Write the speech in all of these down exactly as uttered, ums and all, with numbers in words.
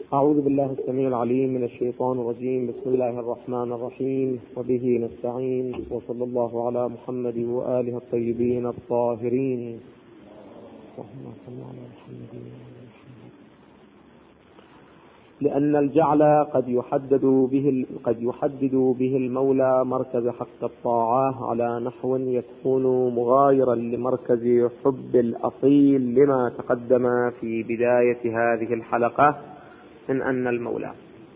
أعوذ بالله السميع العليم من الشيطان الرجيم. بسم الله الرحمن الرحيم، وبه نستعين، وصلى الله على محمد وآله الطيبين الطاهرين. اللهم صل على محمد. لأن الجعل قد يحدد به قد يحدد به المولى مركز حق الطاعة على نحو يكون مغايرا لمركز حب الأصيل، لما تقدم في بداية هذه الحلقة من أن المولى،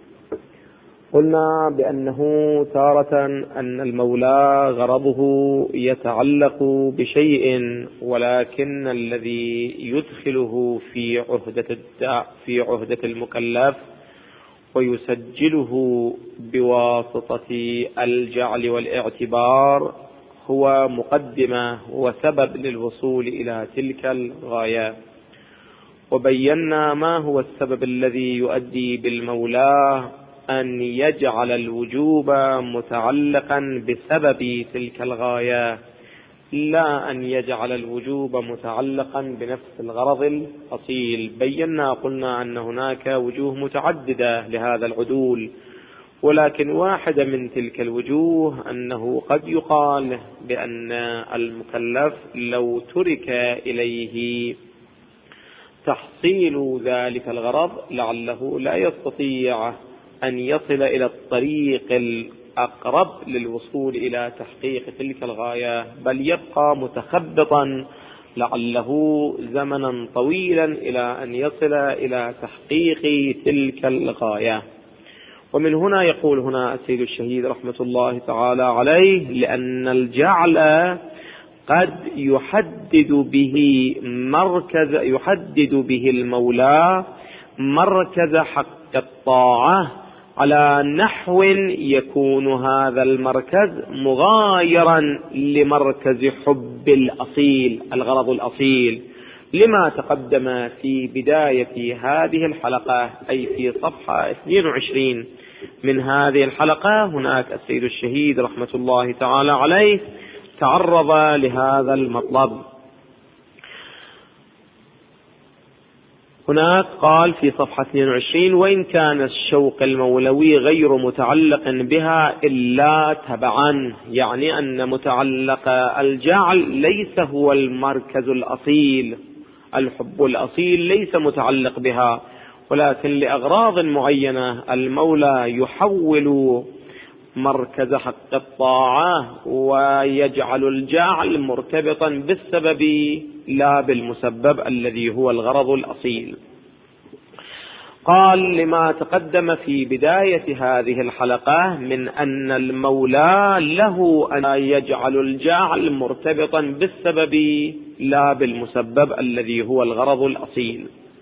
قلنا بأنه تارة أن المولى غرضه يتعلق بشيء، ولكن الذي يدخله في عهدة في عهدة المكلف ويسجله بواسطة الجعل والاعتبار هو مقدمة وسبب للوصول إلى تلك الغاية. وبينا ما هو السبب الذي يؤدي بالمولى أن يجعل الوجوب متعلقا بسبب تلك الغاية، لا أن يجعل الوجوب متعلقا بنفس الغرض الأصيل. بينا قلنا أن هناك وجوه متعددة لهذا العدول، ولكن واحدة من تلك الوجوه أنه قد يقال بأن المكلف لو ترك إليه تحصيل ذلك الغرض لعله لا يستطيع أن يصل إلى الطريق الأقرب للوصول إلى تحقيق تلك الغاية، بل يبقى متخبطا لعله زمنا طويلا إلى أن يصل إلى تحقيق تلك الغاية. ومن هنا يقول هنا السيد الشهيد رحمة الله تعالى عليه: لأن الجعل قد يحدد به مركز يحدد به المولى مركز حق الطاعة على نحو يكون هذا المركز مغايرا لمركز حب الأصيل، الغرض الأصيل، لما تقدم في بداية هذه الحلقة، أي في صفحة اثنين وعشرين من هذه الحلقة. هناك السيد الشهيد رحمة الله تعالى عليه تعرض لهذا المطلب. هناك قال في صفحة اثنين وعشرين: وإن كان الشوق المولوي غير متعلق بها إلا تبعا، يعني أن متعلق الجعل ليس هو المركز الأصيل، الحب الأصيل ليس متعلق بها، ولكن لأغراض معينة المولى يحول مركز حق الطاعة ويجعل الجعل مرتبطا بالسبب لا بالمسبب الذي هو الغرض الأصيل. قال: لما تقدم في بداية هذه الحلقة من أن المولى له أن يجعل الجعل مرتبطا بالسبب لا بالمسبب الذي هو الغرض الأصيل.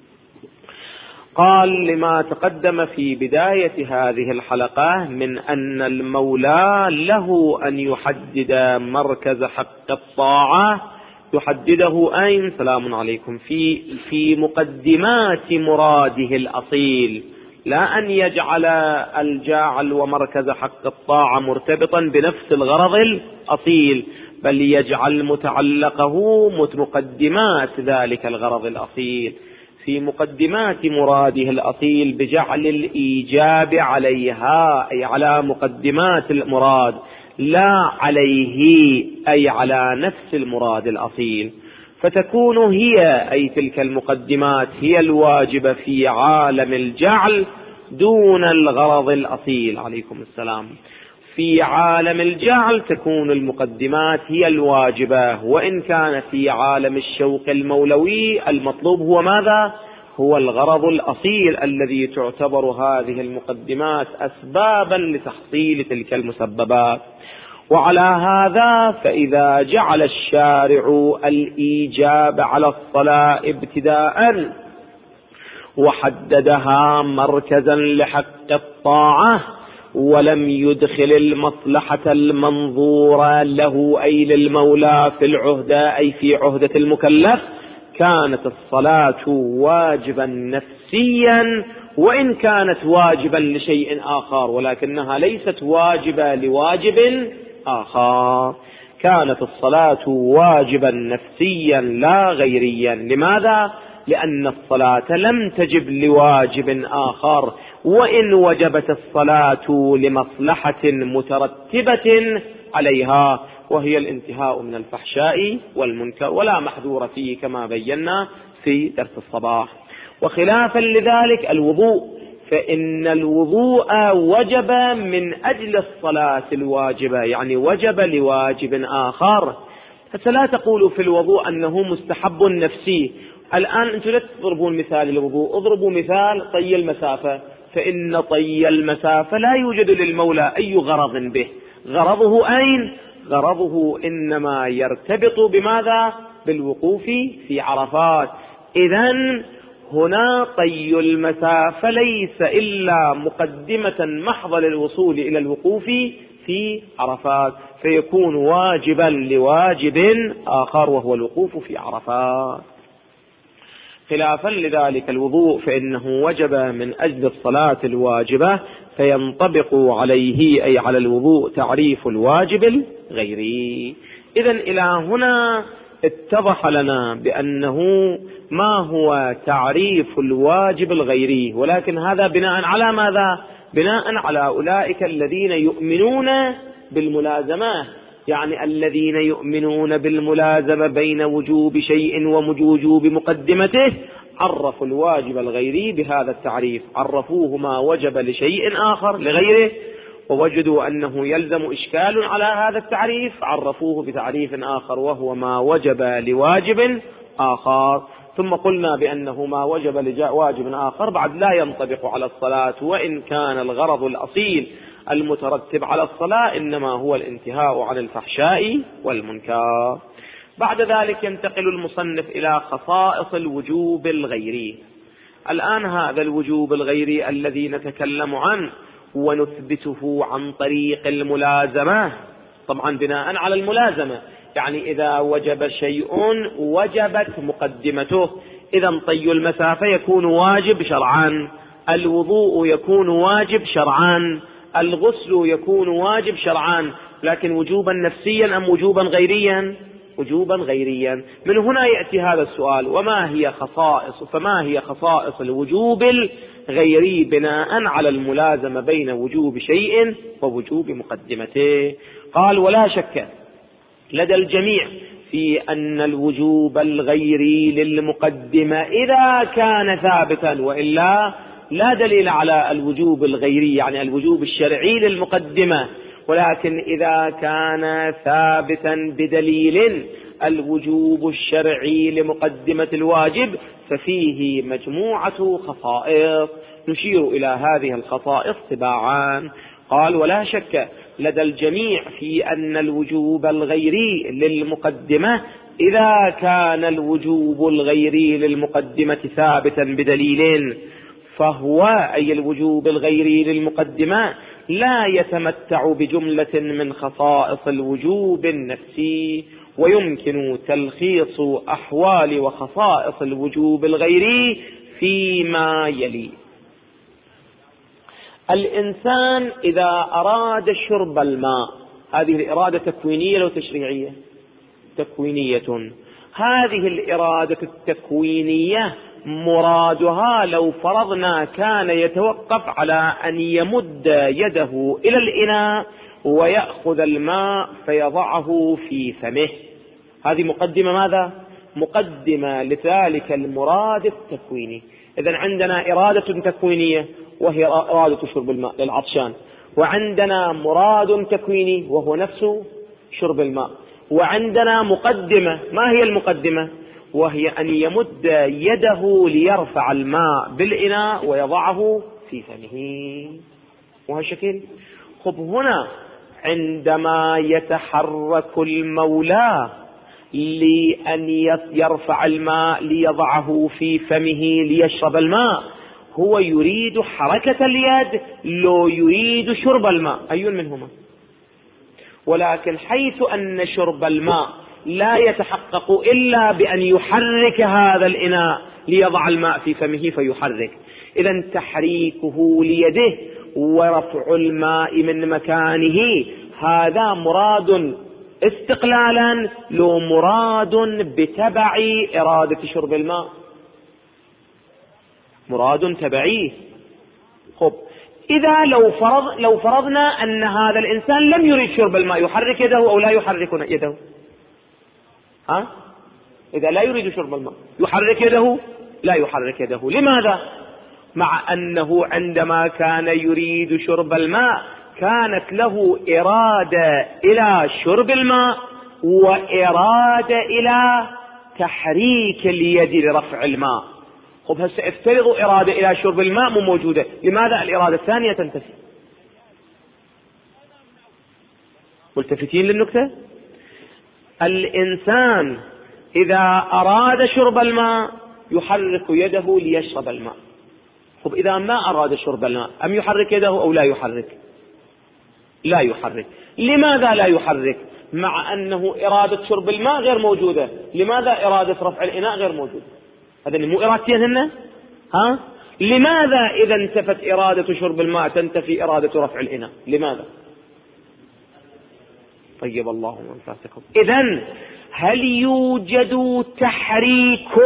قال: لما تقدم في بداية هذه الحلقة من أن المولى له أن يحدد مركز حق الطاعة، يحدده أين؟ سلام عليكم. في في مقدمات مراده الأصيل، لا أن يجعل الجاعل ومركز حق الطاعة مرتبطا بنفس الغرض الأصيل، بل يجعل متعلقه مقدمات ذلك الغرض الأصيل، في مقدمات مراده الأصيل، بجعل الإيجاب عليها، أي على مقدمات المراد، لا عليه، أي على نفس المراد الأصيل. فتكون هي، أي تلك المقدمات، هي الواجبة في عالم الجعل دون الغرض الأصيل. عليكم السلام. في عالم الجعل تكون المقدمات هي الواجبة، وإن كان في عالم الشوق المولوي المطلوب هو ماذا؟ هو الغرض الأصيل الذي تعتبر هذه المقدمات أسبابا لتحصيل تلك المسببات. وعلى هذا فإذا جعل الشارع الإيجاب على الصلاة ابتداء وحددها مركزا لحق الطاعة، ولم يدخل المصلحة المنظورة له أي للمولى في العهدة، أي في عهدة المكلف، كانت الصلاة واجبا نفسيا، وإن كانت واجبا لشيء آخر، ولكنها ليست واجبة لواجب آخر. كانت الصلاة واجبا نفسيا لا غيريا. لماذا؟ لأن الصلاة لم تجب لواجب آخر، وإن وجبت الصلاة لمصلحة مترتبة عليها، وهي الانتهاء من الفحشاء والمنكر، ولا محذور فيه كما بينا في درس الصباح. وخلافا لذلك الوضوء، فإن الوضوء وجب من أجل الصلاة الواجبة، يعني وجب لواجب آخر. فلا تقولوا في الوضوء أنه مستحب نفسي. الآن أنتم لا تضربون مثال الوضوء، اضربوا مثال طي المسافة، فإن طي المسافة لا يوجد للمولى أي غرض به. غرضه أين؟ غرضه إنما يرتبط بماذا؟ بالوقوف في عرفات. إذن هنا طي المسافة ليس إلا مقدمة محضة للوصول إلى الوقوف في عرفات، فيكون واجبا لواجب آخر وهو الوقوف في عرفات. خلافا لذلك الوضوء فإنه وجب من أجل الصلاة الواجبة، فينطبق عليه أي على الوضوء تعريف الواجب الغيري. إذن إلى هنا اتضح لنا بأنه ما هو تعريف الواجب الغيري، ولكن هذا بناء على ماذا؟ بناء على أولئك الذين يؤمنون بالملازمة، يعني الذين يؤمنون بالملازمة بين وجوب شيء ووجوب مقدمته عرفوا الواجب الغيري بهذا التعريف، عرفوه ما وجب لشيء آخر لغيره، ووجدوا أنه يلزم إشكال على هذا التعريف عرفوه بتعريف آخر وهو ما وجب لواجب آخر. ثم قلنا بأنه ما وجب لواجب آخر بعد لا ينطبق على الصلاة، وإن كان الغرض الأصيل المترتب على الصلاة إنما هو الانتهاء عن الفحشاء والمنكر. بعد ذلك ينتقل المصنف إلى خصائص الوجوب الغيري. الآن هذا الوجوب الغيري الذي نتكلم عنه ونثبته عن طريق الملازمة، طبعا بناء على الملازمة، يعني إذا وجب شيء وجبت مقدمته. إذا طي المسافة يكون واجب شرعا، الوضوء يكون واجب شرعا، الغسل يكون واجب شرعا، لكن وجوبا نفسيا أم وجوبا غيريا؟ وجوبا غيريا. من هنا يأتي هذا السؤال: وما هي خصائص فما هي خصائص الوجوب الغيري بناء على الملازمة بين وجوب شيء ووجوب مقدمته؟ قال: ولا شك لدى الجميع في أن الوجوب الغيري للمقدمة إذا كان ثابتا، وإلا لا دليل على الوجوب الغيري يعني الوجوب الشرعي للمقدمة، ولكن إذا كان ثابتا بدليل الوجوب الشرعي لمقدمة الواجب ففيه مجموعة خصائص نشير إلى هذه الخصائص تباعا. قال: ولا شك لدى الجميع في أن الوجوب الغيري للمقدمة إذا كان الوجوب الغيري للمقدمة ثابتا بدليل، فهو أي الوجوب الغيري للمقدمة لا يتمتع بجملة من خصائص الوجوب النفسي، ويمكن تلخيص أحوال وخصائص الوجوب الغيري فيما يلي. الإنسان إذا أراد شرب الماء، هذه الإرادة تكوينية أو تشريعية؟ تكوينية. هذه الإرادة التكوينية مرادها لو فرضنا كان يتوقف على أن يمد يده إلى الإناء ويأخذ الماء فيضعه في فمه، هذه مقدمة ماذا؟ مقدمة لذلك المراد التكويني. إذن عندنا إرادة تكوينية وهي إرادة شرب الماء للعطشان، وعندنا مراد تكويني وهو نفس شرب الماء، وعندنا مقدمة. ما هي المقدمة؟ وهي أن يمد يده ليرفع الماء بالإناء ويضعه في فمه، وهالشكل. خب هنا عندما يتحرك المولى لأن يرفع الماء ليضعه في فمه ليشرب الماء، هو يريد حركة اليد لو يريد شرب الماء؟ أي منهما؟ ولكن حيث أن شرب الماء لا يتحقق إلا بأن يحرك هذا الإناء ليضع الماء في فمه فيحرك، إذن تحريكه ليده ورفع الماء من مكانه هذا مراد استقلالا لو مراد بتبع إرادة شرب الماء؟ مراد تبعي. خب إذا لو فرض لو فرضنا أن هذا الإنسان لم يريد شرب الماء، يحرك يده أو لا يحرك يده؟ ها؟ إذا لا يريد شرب الماء يحرك يده؟ لا يحرك يده. لماذا؟ مع أنه عندما كان يريد شرب الماء كانت له إرادة إلى شرب الماء وإرادة إلى تحريك اليد لرفع الماء. خب هسه افترضوا إرادة إلى شرب الماء مو موجودة، لماذا الإرادة الثانية تنتفي؟ ملتفتين للنكتة؟ الإنسان إذا أراد شرب الماء يحرك يده ليشرب الماء. خب إذا ما أراد شرب الماء أم يحرك يده أو لا يحرك؟ لا يحرك. لماذا لا يحرك؟ مع أنه إرادة شرب الماء غير موجودة. لماذا إرادة رفع الإناء غير موجودة؟ هذا مو إرادتين هن؟ ها؟ لماذا إذا انتفت إرادة شرب الماء تنتفي إرادة رفع الإناء؟ لماذا؟ طيب الله أنفاسكم. إذن هل يوجد تحريك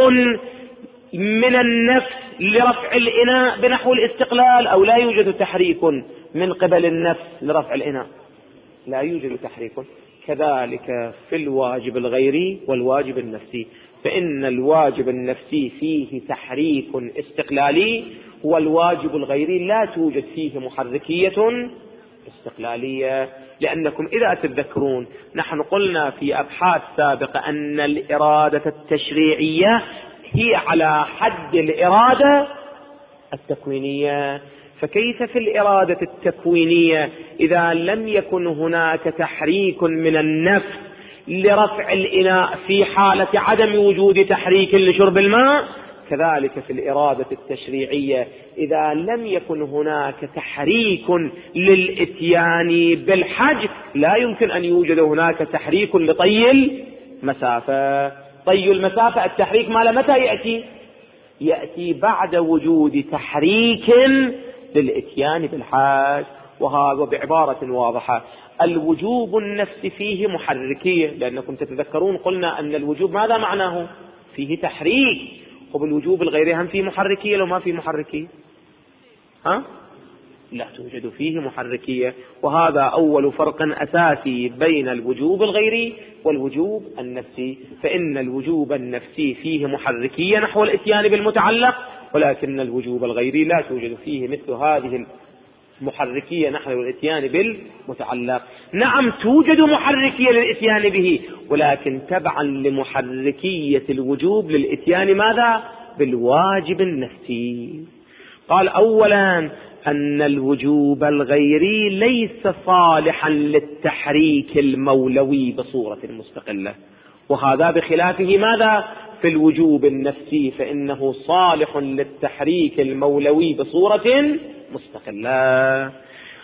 من النفس لرفع الإناء بنحو الاستقلال أو لا يوجد تحريك من قبل النفس لرفع الإناء؟ لا يوجد تحريك. كذلك في الواجب الغيري والواجب النفسي، فإن الواجب النفسي فيه تحريك استقلالي والواجب الغيري لا توجد فيه محركية استقلالية. لأنكم إذا تتذكرون نحن قلنا في أبحاث سابقة أن الإرادة التشريعية هي على حد الإرادة التكوينية. فكيف في الإرادة التكوينية إذا لم يكن هناك تحريك من النفس لرفع الإناء في حالة عدم وجود تحريك لشرب الماء، كذلك في الإرادة التشريعية إذا لم يكن هناك تحريك للإتيان بالحج لا يمكن أن يوجد هناك تحريك لطي المسافة. طي المسافة التحريك ماله متى يأتي؟ يأتي بعد وجود تحريك للإتيان بالحج. وهذا بعبارة واضحة الوجوب النفسي فيه محركية، لأنكم تتذكرون قلنا أن الوجوب ماذا معناه؟ فيه تحريك. وبالوجوب الغيري هم فيه محركية لو ما فيه محركية؟ ها؟ لا توجد فيه محركية. وهذا أول فرق أساسي بين الوجوب الغيري والوجوب النفسي. فإن الوجوب النفسي فيه محركية نحو الإتيان بالمتعلق، ولكن الوجوب الغيري لا توجد فيه مثل هذه محركية نحو الإتيان بالمتعلق. نعم توجد محركية للإتيان به، ولكن تبعا لمحركية الوجوب للإتيان ماذا؟ بالواجب النفسي. قال أولا أن الوجوب الغيري ليس صالحا للتحريك المولوي بصورة مستقلة، وهذا بخلافه ماذا؟ في الوجوب النفسي فإنه صالح للتحريك المولوي بصورة مستقلة.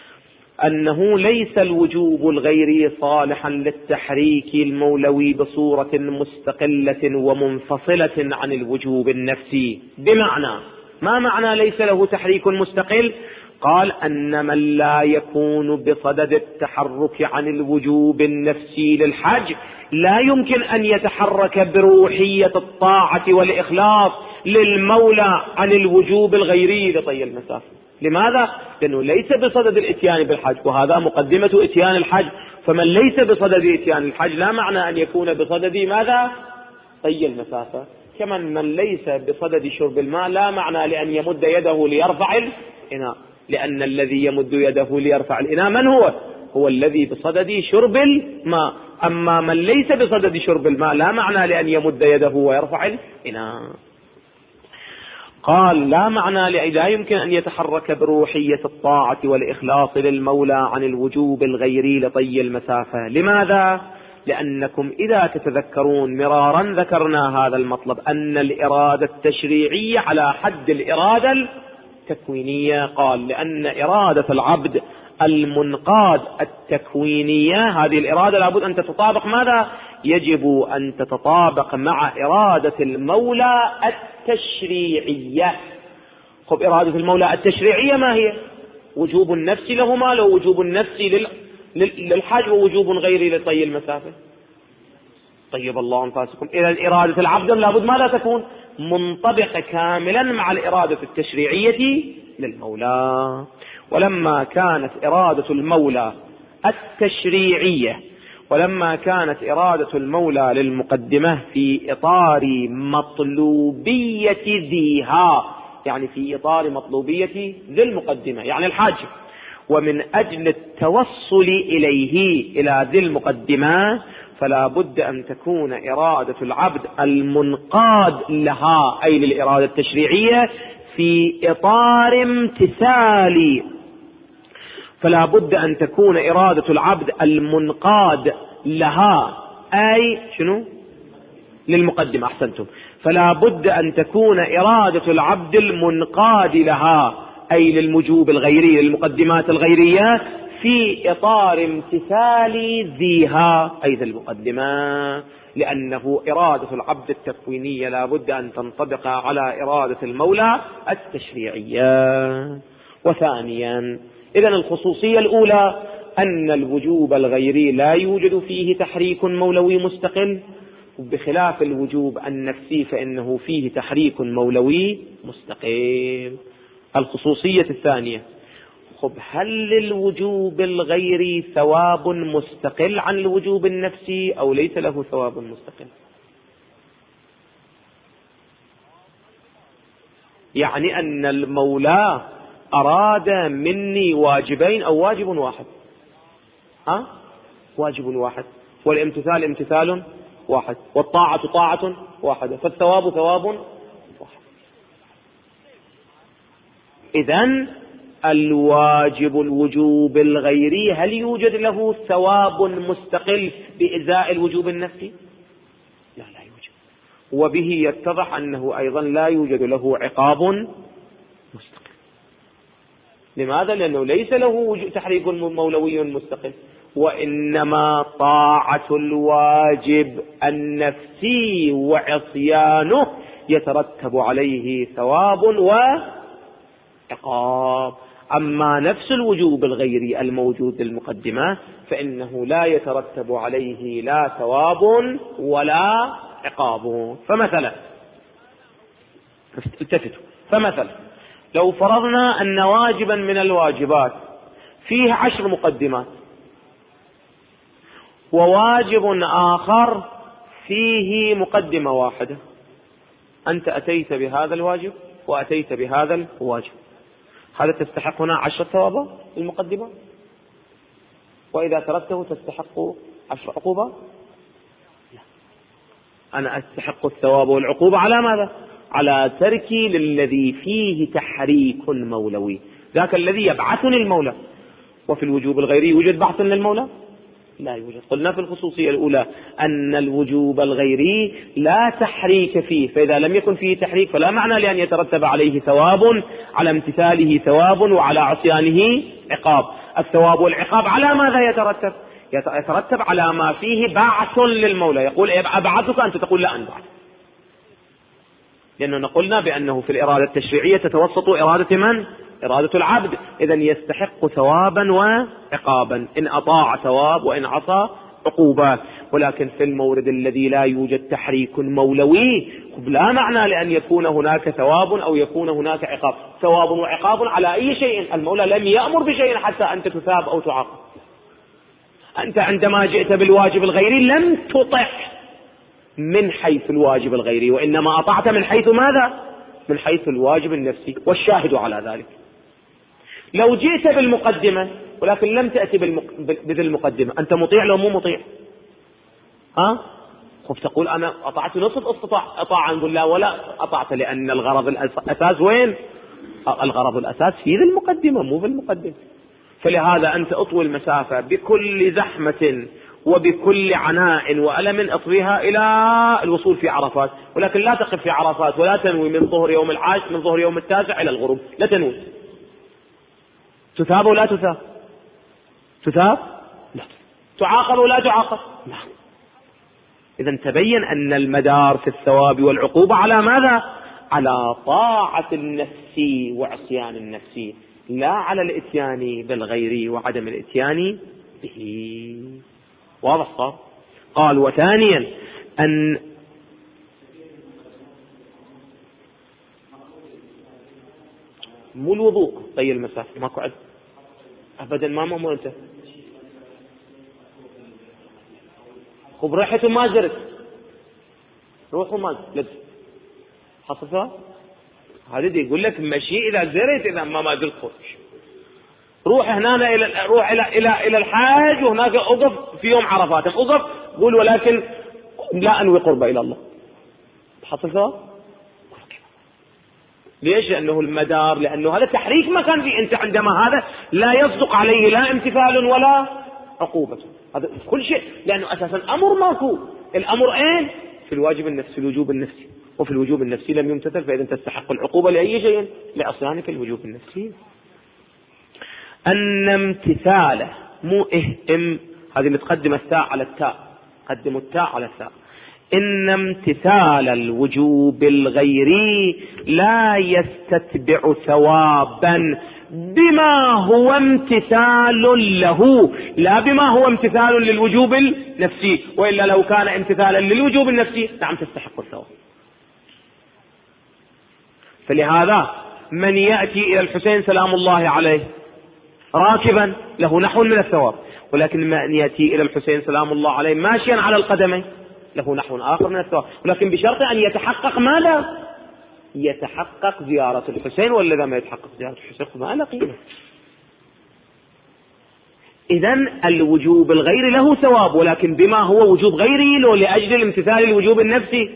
أنه ليس الوجوب الغيري صالحا للتحريك المولوي بصورة مستقلة ومنفصلة عن الوجوب النفسي. بمعنى ما معنى ليس له تحريك مستقل؟ قال أن من لا يكون بصدد التحرك عن الوجوب النفسي للحج لا يمكن أن يتحرك بروحية الطاعة والإخلاص للمولى عن الوجوب الغيري لطي المسافة. لماذا؟ لأنه ليس بصدد الاتيان بالحج، وهذا مقدمة اتيان الحج. فمن ليس بصدد اتيان الحج لا معنى أن يكون بصدد ماذا؟ طي المسافة. كمن من ليس بصدد شرب الماء لا معنى لأن يمد يده ليرفع الإناء، لأن الذي يمد يده ليرفع الإناء من هو؟ هو الذي بصدد شرب الماء. أما من ليس بصدد شرب الماء لا معنى لأن يمد يده ويرفع الإناء. قال لا معنى لا يمكن أن يتحرك بروحية الطاعة والإخلاص للمولى عن الوجوب الغيري لطي المسافة. لماذا؟ لأنكم إذا تتذكرون مرارا ذكرنا هذا المطلب أن الإرادة التشريعية على حد الإرادة التكوينية. قال لأن إرادة العبد المنقاد التكوينية هذه الإرادة لابد أن تتطابق ماذا؟ يجب أن تتطابق مع إرادة المولى التشريعية. خب إرادة المولى التشريعية ما هي؟ وجوب النفس له ما له؟ وجوب النفس لل... للحج ووجوب غيري لطي المسافة. طيب الله أنفاسكم. إذا إرادة العبد لابد ماذا تكون؟ منطبقة كاملا مع الإرادة التشريعية للمولى. ولما كانت إرادة المولى التشريعية ولما كانت إرادة المولى للمقدمة في إطار مطلوبية ذيها، يعني في إطار مطلوبية ذي المقدمة يعني الحاجب، ومن أجل التوصل إليه إلى ذي المقدمة، فلا بد أن تكون إرادة العبد المنقاد لها أي للإرادة التشريعية في إطار امتثال فلا بد أن تكون إرادة العبد المنقاد لها أي شنو للمقدمة أحسنتم فلا بد أن تكون إرادة العبد المنقاد لها أي للمجوب الغيري للمقدمات الغيرية في إطار امتثال ذيها أي ذي المقدمة، لأنه إرادة العبد التكوينية لا بد أن تنطبق على إرادة المولى التشريعية. وثانيا إذن الخصوصية الأولى أن الوجوب الغيري لا يوجد فيه تحريك مولوي مستقل، بخلاف الوجوب النفسي فإنه فيه تحريك مولوي مستقل. الخصوصية الثانية، خب هل للوجوب الغيري ثواب مستقل عن الوجوب النفسي أو ليس له ثواب مستقل؟ يعني أن المولى أراد مني واجبين أو واجب واحد، ها؟ واجب واحد، والامتثال امتثال واحد، والطاعة طاعة واحدة، فالثواب ثواب واحد. إذن الواجب الوجوب الغيري هل يوجد له ثواب مستقل بإزاء الوجوب النفسي؟ لا لا يوجد، وبه يتضح أنه أيضا لا يوجد له عقاب مستقل. لماذا؟ لأنه ليس له تحريك مولوي مستقل، وإنما طاعة الواجب النفسي وعصيانه يترتب عليه ثواب وعقاب. أما نفس الوجوب الغيري الموجود للمقدمة فإنه لا يترتب عليه لا ثواب ولا عقاب. فمثلا التفتوا فمثلا لو فرضنا أن واجبا من الواجبات فيه عشر مقدمات، وواجب آخر فيه مقدمة واحدة، أنت أتيت بهذا الواجب وأتيت بهذا الواجب، هذا تستحق هنا عشر ثوابات المقدمة، وإذا تركته تستحق عشر عقوبة؟ لا، أنا أستحق الثواب والعقوبة على ماذا؟ على تركي للذي فيه تحريك مولوي، ذاك الذي يبعثني المولى. وفي الوجوب الغيري يوجد بعث للمولى؟ لا يوجد. قلنا في الخصوصية الأولى أن الوجوب الغيري لا تحريك فيه، فإذا لم يكن فيه تحريك فلا معنى لأن يترتب عليه ثواب، على امتثاله ثواب وعلى عصيانه عقاب. الثواب والعقاب على ماذا يترتب؟ يترتب على ما فيه بعث للمولى، يقول أبعثك، أنت تقول لا أنبعث، لأننا قلنا بأنه في الإرادة التشريعية تتوسط إرادة من؟ إرادة العبد، إذن يستحق ثوابا وعقابا، إن أطاع ثواب وإن عصى عقوبات. ولكن في المورد الذي لا يوجد تحريك مولوي لا معنى لأن يكون هناك ثواب أو يكون هناك عقاب. ثواب وعقاب على أي شيء، المولى لم يأمر بشيء حتى أنت تثاب أو تعاقب. أنت عندما جئت بالواجب الغيري لم تطع من حيث الواجب الغيري، وإنما أطعت من حيث ماذا؟ من حيث الواجب النفسي، والشاهد على ذلك. لو جئت بالمقدمة ولكن لم تأتي بذي المقدمة، أنت مطيع لو مو مطيع؟ ها؟ خب تقول أنا أطعت نصف استطاع أطاع، نقول لا ولا أطعت، لأن الغرض الأساس وين؟ الغرض الأساس في ذي المقدمة مو في المقدمة. فلهذا أنت أطوي المسافة بكل زحمة وبكل عناء وألم اطويها إلى الوصول في عرفات، ولكن لا تقف في عرفات ولا تنوي من ظهر يوم العاشر من ظهر يوم التاسع إلى الغروب، لا تنوي. تثاب ولا تثاب؟ تثاب؟ لا. تعاقب ولا تعاقب؟ لا. إذن تبين أن المدار في الثواب والعقوبة على ماذا؟ على طاعة النفس وعصيان النفس، لا على الاتيان بالغير وعدم الاتيان به. واضح صار؟ قال وثانيا أن مو الوضوء طي المسافة، ماكو عذر أبدا، ما مأمور أنت. خب ريحته ما زرت، روحوا ما زرت حصلتها هذا دي يقول لك مشي إذا زرت، إذا ما ما زرت خوش روح هنا إلى روح إلى إلى إلى الحاج، وهناك أقف في يوم عرفات أقف قول ولكن لا أنوي قربة إلى الله. حصلتها ليش؟ لأنه المدار، لأنه هذا تحريك ما كان فيه. أنت عندما هذا لا يصدق عليه لا امتثال ولا عقوبة، هذا كل شيء، لأنه أساسا أمر ماكو. الأمر أين؟ في الواجب النفسي، في الوجوب النفسي، وفي الوجوب النفسي لم يمتثل فإذا تستحق العقوبة لأي شيء لأصلان في الوجوب النفسي. أن امتثاله مو إهم، هذه متقدمة التاء على التاء، قدموا التاء على التاء. إن امتثال الوجوب الغيري لا يستتبع ثوابا بما هو امتثال له، لا بما هو امتثال للوجوب النفسي، وإلا لو كان امتثالا للوجوب النفسي نعم تستحق الثواب. فلهذا من يأتي إلى الحسين سلام الله عليه راكبا له نحو من الثواب، ولكن من يأتي إلى الحسين سلام الله عليه ماشيا على القدمين له نحو آخر من الثواب، ولكن بشرط أن يتحقق ماذا؟ يتحقق زيارة الحسين، ولا إذا ما يتحقق زيارة الحسين ما له قيمة. إذن الوجوب الغيري له ثواب، ولكن بما هو وجوب غيري له لأجل الامتثال الوجوب النفسي.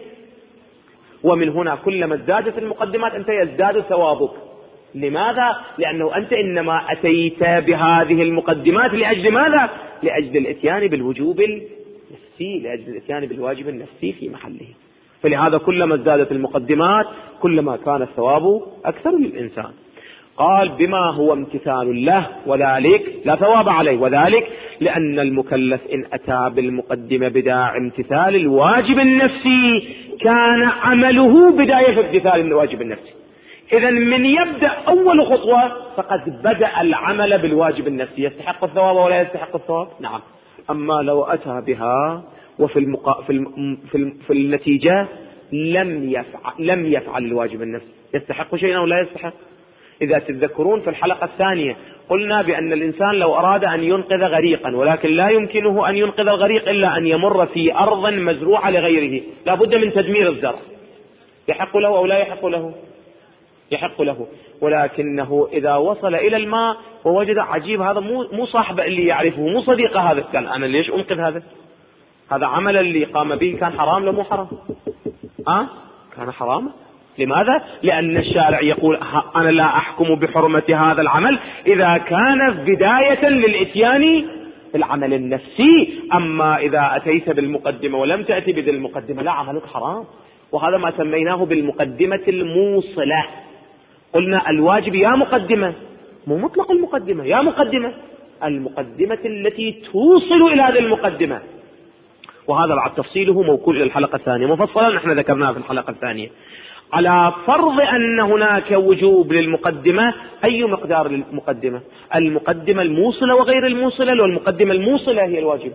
ومن هنا كلما ازدادت المقدمات أنت يزداد ثوابك. لماذا؟ لأنه أنت إنما أتيت بهذه المقدمات لأجل ماذا؟ لأجل الاتيان بالوجوب النفسي، لأجل الاتيان بالواجب النفسي في محله. فلهذا كلما ازدادت المقدمات كلما كان الثواب أكثر للإنسان. قال بما هو امتثال له، وذلك لا ثواب عليه، وذلك لأن المكلف إن أتى بالمقدمة بداعي امتثال الواجب النفسي كان عمله بداية في امتثال الواجب النفسي. إذن من يبدأ أول خطوة فقد بدأ العمل بالواجب النفسي، يستحق الثواب ولا يستحق الثواب؟ نعم. أما لو أتى بها وفي المقا... في, الم... في, الم... في النتيجة لم يفعل لم يفعل الواجب النفسي، يستحق شيئا أو لا يستحق؟ إذا تتذكرون في الحلقة الثانية قلنا بأن الإنسان لو أراد أن ينقذ غريقا، ولكن لا يمكنه أن ينقذ الغريق إلا أن يمر في أرض مزروعة لغيره، لا بد من تدمير الزرع، يحق له أو لا يحق له؟ يحق له. ولكنه إذا وصل إلى الماء ووجد عجيب هذا مو مو صاحبه اللي يعرفه، مو صديقه هذا، قال أنا ليش أنقذ هذا؟ هذا عمل اللي قام به كان حرام لو مو حرام؟ أه؟ كان حرام. لماذا؟ لأن الشارع يقول أنا لا أحكم بحرمة هذا العمل إذا كان بداية للإتيان بالعمل النفسي. أما إذا أتيت بالمقدمة ولم تأتي بذي المقدمة لا، عملك حرام. وهذا ما سميناه بالمقدمة الموصلة. قلنا الواجب يا مقدمة، مو مطلق المقدمة، يا مقدمة، المقدمة التي توصل إلى هذه المقدمة. وهذا بعد تفصيله موكول إلى الحلقة الثانية مفصلا، نحن ذكرناه في الحلقة الثانية. على فرض أن هناك وجوب للمقدمة، أي مقدار للمقدمة؟ المقدمة الموصلة وغير الموصلة، والمقدمة الموصلة هي الواجب.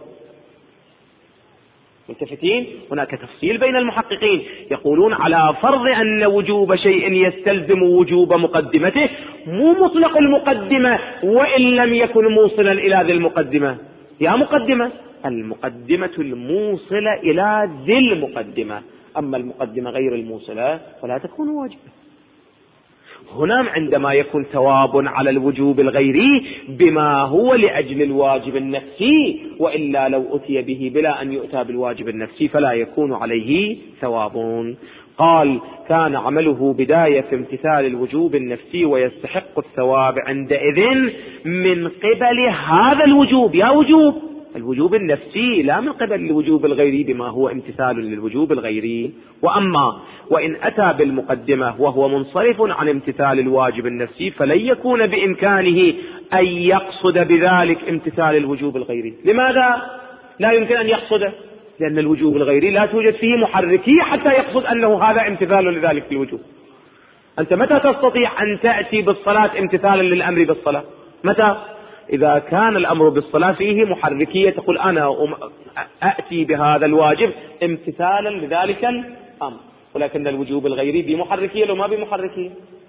ملتفتين؟ هناك تفصيل بين المحققين، يقولون على فرض أن وجوب شيء يستلزم وجوب مقدمته، مو مطلق المقدمة وإن لم يكن موصلا إلى ذي المقدمة، يا مقدمة، المقدمة الموصلة إلى ذي المقدمة، أما المقدمة غير الموصلة فلا تكون واجبة. هنا عندما يكون ثواب على الوجوب الغيري بما هو لأجل الواجب النفسي، وإلا لو أتي به بلا أن يؤتى بالواجب النفسي فلا يكون عليه ثواب. قال كان عمله بداية في امتثال الوجوب النفسي ويستحق الثواب عندئذ من قبل هذا الوجوب، يا وجوب الوجوب النفسي، لا من قبل الوجوب الغيري بما هو امتثال للوجوب الغيري. وأما وإن أتى بالمقدمة وهو منصرف عن امتثال الواجب النفسي فلن يكون بإمكانه أن يقصد بذلك امتثال الوجوب الغيري. لماذا لا يمكن أن يقصده؟ لأن الوجوب الغيري لا توجد فيه محركية حتى يقصد أنه هذا امتثال لذلك في الوجوب. أنت متى تستطيع أن تأتي بالصلاة امتثالا للأمر بالصلاة؟ متى؟ إذا كان الأمر بالصلاة فيه محركية، تقول أنا أأتي بهذا الواجب امتثالا لذلك الأمر. ولكن الوجوب الغيري بمحركية لو ما بمحركية.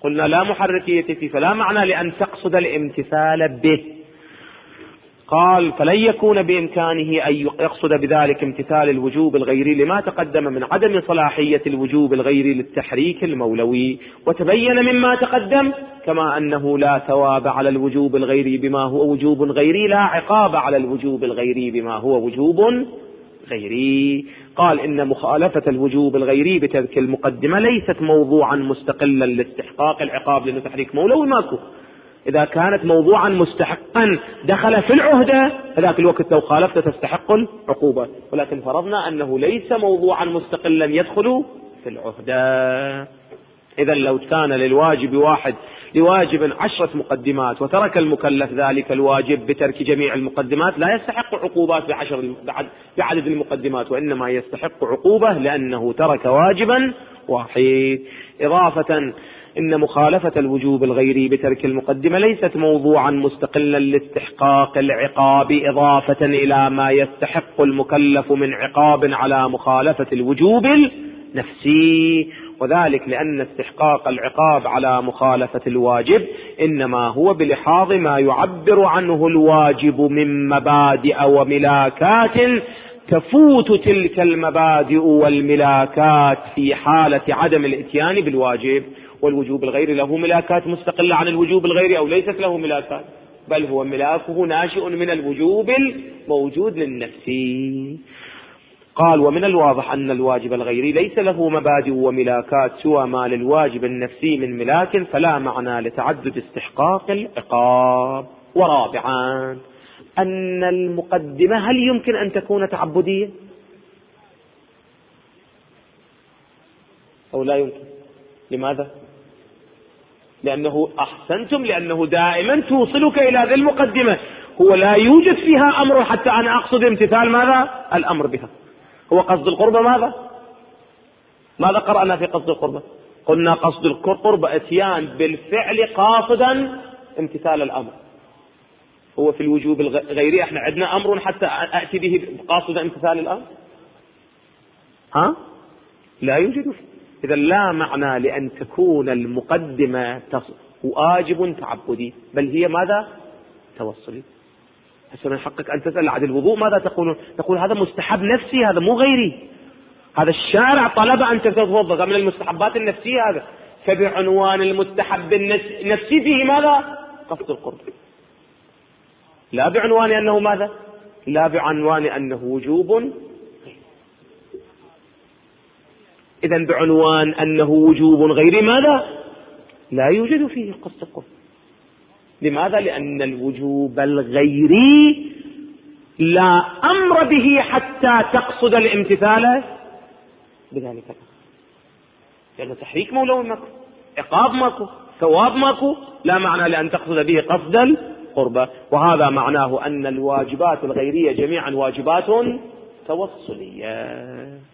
قلنا لا محركية فيه، فلا معنى لأن تقصد الامتثال به. قال فلن يكون بإمكانه أن يقصد بذلك امتثال الوجوب الغيري لما تقدم من عدم صلاحية الوجوب الغيري للتحريك المولوي. وتبين مما تقدم كما أنه لا ثواب على الوجوب الغيري بما هو وجوب غيري، لا عقاب على الوجوب الغيري بما هو وجوب غيري. قال إن مخالفة الوجوب الغيري بترك المقدمة ليست موضوعا مستقلا لاستحقاق العقاب، لأنه تحريك مولوي ماكو. إذا كانت موضوعا مستحقا دخل في العهدة فذاك الوقت لو خالفت تستحق العقوبة، ولكن فرضنا أنه ليس موضوعا مستقلا يدخل في العهدة. إذا لو كان للواجب واحد لواجب عشرة مقدمات وترك المكلف ذلك الواجب بترك جميع المقدمات لا يستحق عقوبات بعشر بعدد المقدمات، وإنما يستحق عقوبة لأنه ترك واجبا واحد. إضافة إن مخالفة الوجوب الغيري بترك المقدمة ليست موضوعا مستقلا لاستحقاق العقاب، إضافة إلى ما يستحق المكلف من عقاب على مخالفة الوجوب النفسي، وذلك لأن استحقاق العقاب على مخالفة الواجب إنما هو بلحاظ ما يعبر عنه الواجب من مبادئ وملاكات تفوت تلك المبادئ والملاكات في حالة عدم الاتيان بالواجب. والوجوب الغيري له ملاكات مستقلة عن الوجوب الغيري أو ليست له ملاكات، بل هو ملاكه ناشئ من الوجوب الموجود للنفسي. قال ومن الواضح أن الواجب الغيري ليس له مبادئ وملاكات سوى ما للواجب النفسي من ملاك، فلا معنى لتعدد استحقاق العقاب. ورابعا أن المقدمة هل يمكن أن تكون تعبدية أو لا يمكن؟ لماذا؟ لأنه أحسنتم لأنه دائما توصلك إلى ذي المقدمة، هو لا يوجد فيها أمر حتى أنا أقصد امتثال ماذا؟ الأمر بها. هو قصد القربة ماذا؟ ماذا قرأنا في قصد القربة؟ قلنا قصد القربة اتيان بالفعل قاصدا امتثال الأمر. هو في الوجوب الغيري احنا عندنا أمر حتى أأتي به قاصدا امتثال الأمر؟ ها؟ لا يوجد فيه. إذا لا معنى لأن تكون المقدمة واجب تعبدي، بل هي ماذا؟ توصلي. هسه من حقك أن تسأل عن الوضوء ماذا تقول؟ تقول هذا مستحب نفسي، هذا مو غيري، هذا الشارع طلب أن تتوضأ من المستحبات النفسية هذا، فبعنوان المستحب النفسي فيه ماذا؟ قصد القرب، لا بعنوان أنه ماذا؟ لا بعنوان أنه وجوب. إذن بعنوان أنه وجوب غيري ماذا؟ لا يوجد فيه قصد القرب. لماذا؟ لأن الوجوب الغيري لا أمر به حتى تقصد الامتثال بذلك، لأن تحريك مولوي ماكو، عقاب ماكو، ثواب ماكو، لا معنى لأن تقصد به قصد القربة. وهذا معناه أن الواجبات الغيرية جميعا واجبات توصلية.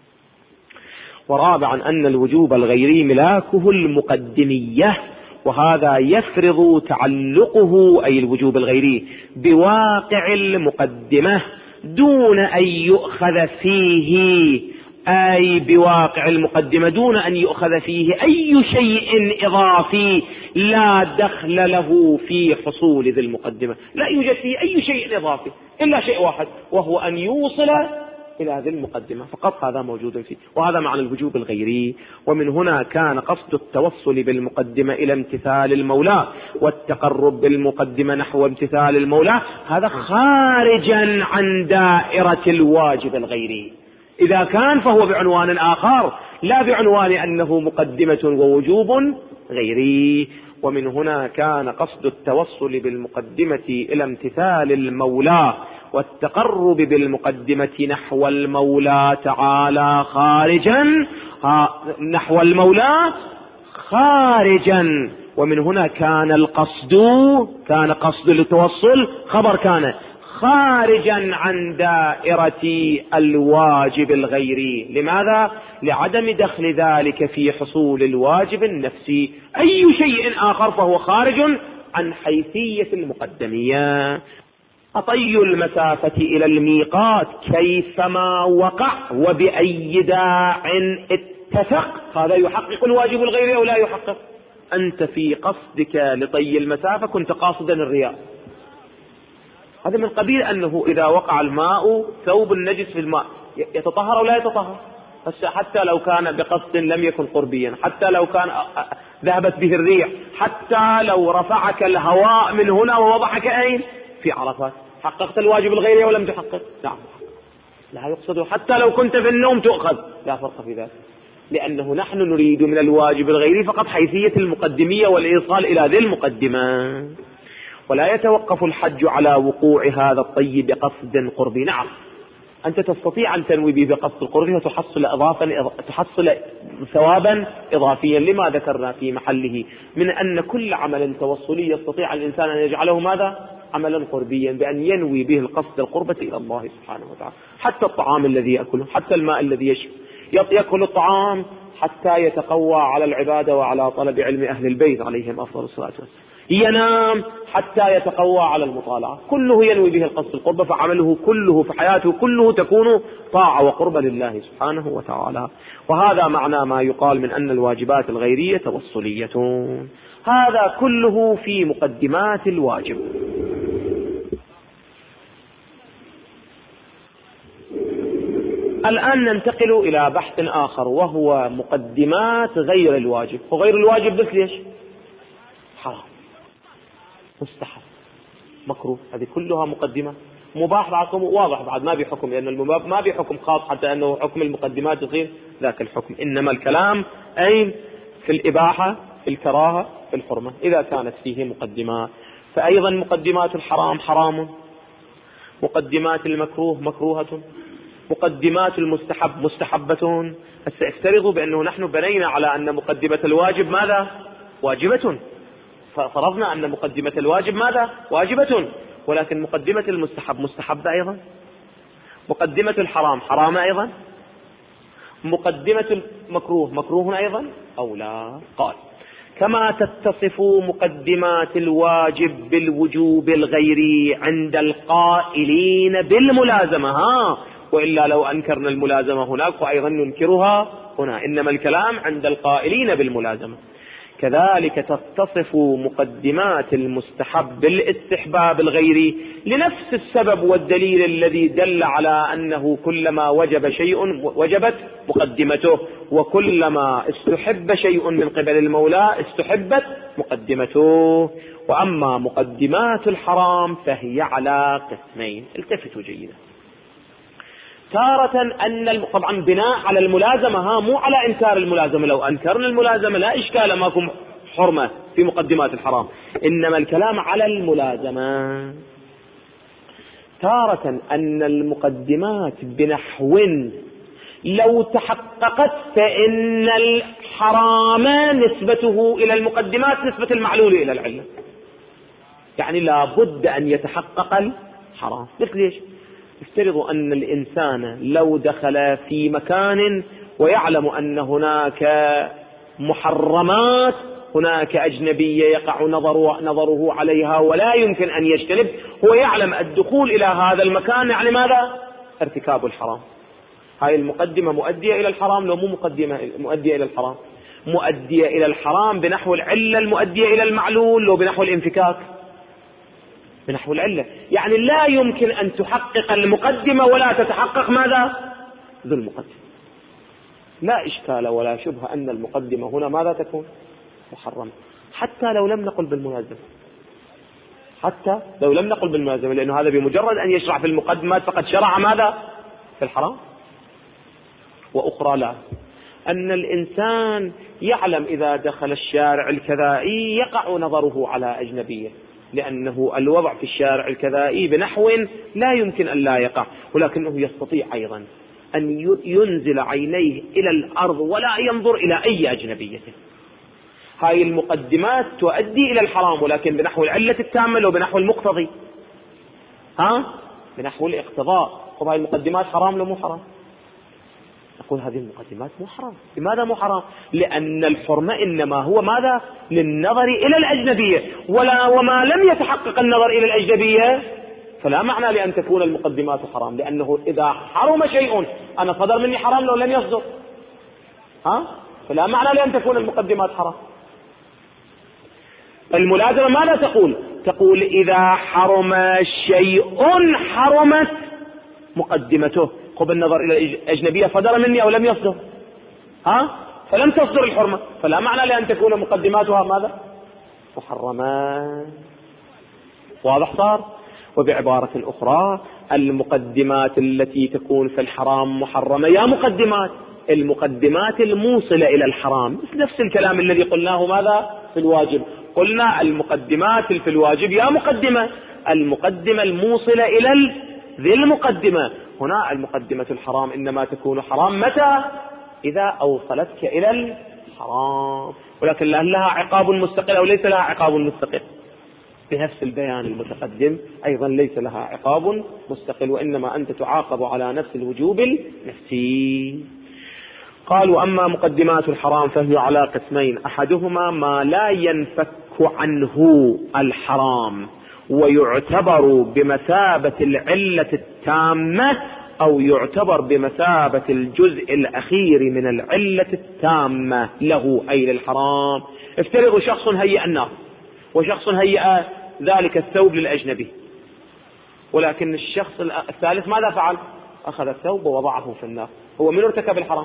ورابعا أن الوجوب الغيري ملاكه المقدمية، وهذا يفرض تعلقه أي الوجوب الغيري بواقع المقدمة دون أن يؤخذ فيه، أي بواقع المقدمة دون أن يؤخذ فيه أي شيء إضافي لا دخل له في حصول ذي المقدمة. لا يوجد فيه أي شيء إضافي إلا شيء واحد، وهو أن يوصل إلى هذه المقدمة فقط، هذا موجود فيه. وهذا معنى الوجوب الغيري. ومن هنا كان قصد التوصل بالمقدمة إلى امتثال المولى والتقرب بالمقدمة نحو امتثال المولى هذا خارجا عن دائرة الواجب الغيري. إذا كان فهو بعنوان آخر لا بعنوان أنه مقدمة ووجوب غيري. ومن هنا كان قصد التوصل بالمقدمة إلى امتثال المولى والتقرب بالمقدمة نحو المولى تعالى خارجا نحو المولى خارجا. ومن هنا كان القصد كان قصد التوصل خبر كان خارجا عن دائرة الواجب الغيري. لماذا؟ لعدم دخل ذلك في حصول الواجب النفسي. أي شيء آخر فهو خارج عن حيثية المقدمية. أطي المسافة إلى الميقات كيفما وقع وبأي داع اتفق، هذا يحقق الواجب الغيري أو لا يحقق؟ أنت في قصدك لطي المسافة كنت قاصدا الرياء، هذا من قبيل أنه إذا وقع الماء ثوب النجس في الماء يتطهر أو لا يتطهر، حتى لو كان بقصد لم يكن قربيا، حتى لو كان ذهبت به الريح، حتى لو رفعك الهواء من هنا ووضعك أين؟ في عرفات، حققت الواجب الغيري ولم تحقق؟ نعم، لا يقصد. حتى لو كنت في النوم تؤخذ، لا فرق في ذلك، لأنه نحن نريد من الواجب الغيري فقط حيثية المقدمية والإيصال إلى ذي المقدمة، ولا يتوقف الحج على وقوع هذا الطي بقصد قربي. نعم، أنت تستطيع أن تنوي به بقصد القرب وتحصل إضافا تحصل ثوابا إضافيا لما ذكرنا في محله من أن كل عمل توصلي يستطيع الإنسان أن يجعله ماذا؟ عملا قربيا، بأن ينوي به القصد القربة إلى الله سبحانه وتعالى. حتى الطعام الذي يأكله، حتى الماء الذي يشرب، يأكل الطعام حتى يتقوى على العبادة وعلى طلب علم أهل البيت عليهم أفضل الصلاة والسلام، ينام حتى يتقوى على المطالعة، كله ينوي به القصد القربة، فعمله كله في حياته كله تكون طاعة وقربة لله سبحانه وتعالى. وهذا معنى ما يقال من أن الواجبات الغيرية توصلية. هذا كله في مقدمات الواجب. الآن ننتقل إلى بحث آخر وهو مقدمات غير الواجب. وغير الواجب مثل ايش؟ حرام، مستحب، مكروه، هذه كلها مقدمة. مباح بعضكم واضح بعد ما بحكم، لأن المباح ما بحكم خاص حتى أنه حكم المقدمات يصير ذاك الحكم، إنما الكلام أين؟ في الإباحة، في الكراهة، في الحرمة، إذا كانت فيه مقدمات. فأيضا مقدمات الحرام حرام، مقدمات المكروه مكروهة، مقدمات المستحب مستحبة. سأفترض بأنه نحن بنينا على أن مقدمة الواجب ماذا؟ واجبة، فرضنا أن مقدمة الواجب ماذا؟ واجبة، ولكن مقدمة المستحب مستحبة أيضا، مقدمة الحرام حرام أيضا، مقدمة المكروه مكروه أيضا أو لا؟ قال: كما تتصف مقدمات الواجب بالوجوب الغيري عند القائلين بالملازمة. ها، وإلا لو أنكرنا الملازمة هناك وأيضا ننكرها هنا، إنما الكلام عند القائلين بالملازمة. كذلك تتصف مقدمات المستحب بالاستحباب الغيري لنفس السبب والدليل الذي دل على أنه كلما وجب شيء وجبت مقدمته، وكلما استحب شيء من قبل المولى استحبت مقدمته. وأما مقدمات الحرام فهي على قسمين، التفتوا جيدا. تارة أن طبعا بناء على الملازمة، ها، مو على إنكار الملازمة، لو أنكرنا الملازمة لا إشكال، ماكم حرمة في مقدمات الحرام، إنما الكلام على الملازمة. تارة أن المقدمات بنحو لو تحققت فإن الحرام نسبته إلى المقدمات نسبة المعلول إلى العلة، يعني لا بد أن يتحقق الحرام. مثل إيش؟ افترضوا أن الإنسان لو دخل في مكان ويعلم أن هناك محرمات، هناك أجنبية يقع نظره, نظره عليها ولا يمكن أن يجتنب، هو يعلم الدخول إلى هذا المكان يعني ماذا؟ ارتكاب الحرام. هاي المقدمة مؤدية إلى الحرام لو مو مقدمة مؤدية إلى الحرام؟ مؤدية إلى الحرام بنحو العلة المؤدية إلى المعلول، لو بنحو الانفكاك بنحو العلة. يعني لا يمكن أن تحقق المقدمة ولا تتحقق ماذا؟ ذو المقدمة. لا إشكال ولا شبهة أن المقدمة هنا ماذا تكون؟ محرمة، حتى لو لم نقل بالملازمة، حتى لو لم نقل بالملازمة، لأنه هذا بمجرد أن يشرع في المقدمات فقد شرع ماذا؟ في الحرام. وأخرى لا، أن الإنسان يعلم إذا دخل الشارع الكذائي يقع نظره على أجنبية، لأنه الوضع في الشارع الكذائي بنحو لا يمكن أن لا يقع، ولكنه يستطيع أيضا أن ينزل عينيه إلى الأرض ولا ينظر إلى أي أجنبية. هاي المقدمات تؤدي إلى الحرام، ولكن بنحو العلة التامة لو بنحو المقتضي، ها، بنحو الاقتضاء. طب هاي المقدمات حرام لو مو حرام؟ نقول هذه المقدمات مو حرام. لماذا مو حرام؟ لأن الحرمة إنما هو ماذا؟ للنظر إلى الأجنبية، ولا وما لم يتحقق النظر إلى الأجنبية فلا معنى لأن تكون المقدمات حرام، لأنه إذا حرم شيء أنا صدر مني حرام لو لم يصدر، ها، فلا معنى لأن تكون المقدمات حرام. الملازمة ماذا تقول؟ تقول إذا حرم شيء حرمت مقدمته. قبل النظر إلى الأجنبية صدر مني أو لم يصدر؟ ها؟ فلم تصدر الحرمة، فلا معنى لأن تكون مقدماتها ماذا؟ محرمات. واضح صار؟ وبعبارة أخرى المقدمات التي تكون في الحرام محرمة. يا مقدمات، المقدمات الموصلة إلى الحرام، نفس الكلام الذي قلناه ماذا في الواجب. قلنا المقدمات في الواجب يا مقدمة، المقدمة الموصلة إلى ذي المقدمة. هنا المقدمة الحرام إنما تكون حرام متى؟ إذا أوصلتك إلى الحرام، ولكن لها عقاب مستقل أو ليس لها عقاب مستقل. بنفس البيان المتقدم أيضا ليس لها عقاب مستقل، وإنما أنت تعاقب على نفس الوجوب النفسي. قالوا أما مقدمات الحرام فهي على قسمين: أحدهما ما لا ينفك عنه الحرام ويعتبر بمثابة العلة التامة، أو يعتبر بمثابة الجزء الأخير من العلة التامة له أي للحرام. افترضوا شخص هيئ النار وشخص هيئ ذلك الثوب للأجنبي، ولكن الشخص الثالث ماذا فعل؟ أخذ الثوب ووضعه في النار. هو من ارتكب الحرام؟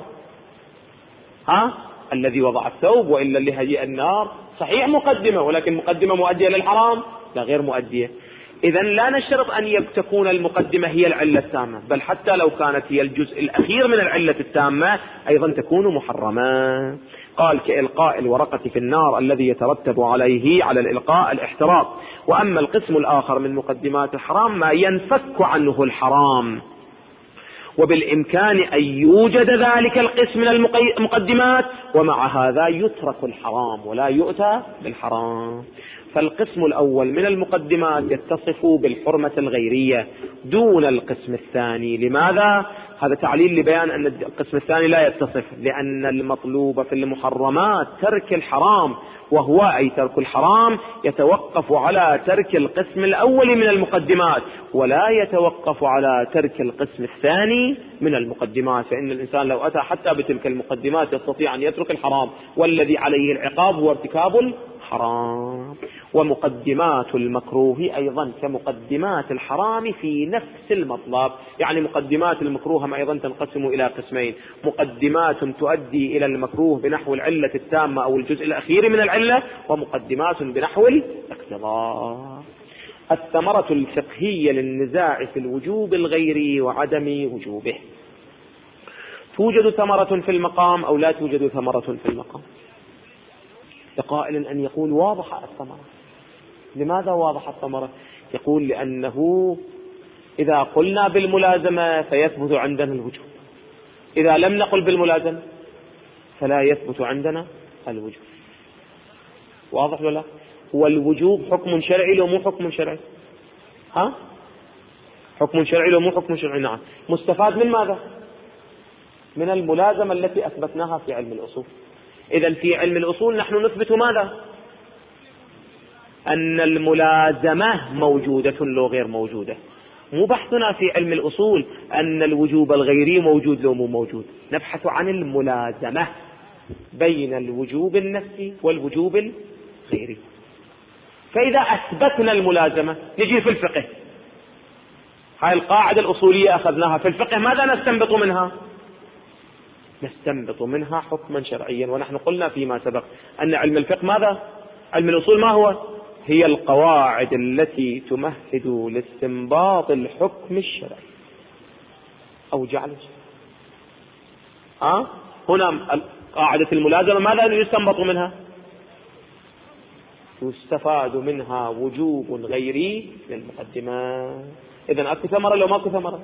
ها؟ الذي وضع الثوب، وإلا اللي هيئ النار. صحيح مقدمة، ولكن مقدمة مؤدية للحرام؟ لا، غير مؤدية. إذن لا نشترط أن تكون المقدمة هي العلة التامة، بل حتى لو كانت هي الجزء الأخير من العلة التامة أيضا تكون محرمة. قال كإلقاء الورقة في النار الذي يترتب عليه على الإلقاء الاحتراق. وأما القسم الآخر من مقدمات الحرام ما ينفك عنه الحرام، وبالإمكان أن يوجد ذلك القسم من المقدمات، ومع هذا يترك الحرام ولا يؤتى بالحرام. فالقسم الأول من المقدمات يتصف بالحرمة الغيرية دون القسم الثاني. لماذا؟ هذا تعليل لبيان أن القسم الثاني لا يتصف، لأن المطلوب في المحرمات ترك الحرام، وهو أي ترك الحرام يتوقف على ترك القسم الأول من المقدمات، ولا يتوقف على ترك القسم الثاني من المقدمات. فإن الإنسان لو أتى حتى بتلك المقدمات يستطيع أن يترك الحرام، والذي عليه العقاب هو ارتكاب الحرام. ومقدمات المكروه أيضا كمقدمات الحرام في نفس المطلب، يعني مقدمات المكروه أيضا تنقسم إلى قسمين: مقدمات تؤدي إلى المكروه بنحو العلة التامة أو الجزء الأخير من العلة، ومقدمات بنحو الاقتضاء. الثمرة الفقهية للنزاع في الوجوب الغيري وعدم وجوبه: توجد ثمرة في المقام أو لا توجد ثمرة في المقام؟ لقائل أن يقول واضح الثمرة. لماذا واضح الثمرة؟ يقول لأنه إذا قلنا بالملازمة فيثبت عندنا الوجوب، إذا لم نقل بالملازمة فلا يثبت عندنا الوجوب. واضح ولا؟ هو الوجوب حكم شرعي لو مو حكم شرعي؟ ها؟ حكم شرعي لو مو حكم شرعي؟ نعم. مستفاد من ماذا؟ من الملازمة التي أثبتناها في علم الأصول. إذن في علم الأصول نحن نثبت ماذا؟ أن الملازمة موجودة لو غير موجودة. مو بحثنا في علم الأصول أن الوجوب الغيري موجود لو مو موجود، نبحث عن الملازمة بين الوجوب النفسي والوجوب الغيري. فإذا أثبتنا الملازمة نجي في الفقه، هاي القاعدة الأصولية أخذناها في الفقه، ماذا نستنبط منها؟ نستنبط منها حكما شرعيا. ونحن قلنا فيما سبق أن علم الفقه ماذا؟ علم الأصول ما هو؟ هي القواعد التي تمهد لاستنباط الحكم الشرعي أو جعله. أه؟ هنا قاعدة الملازمة ماذا يستنبط منها؟ يستفاد منها وجوب غيري للمقدمات. إذن أكو ثمرة لو ماكو ثمرة؟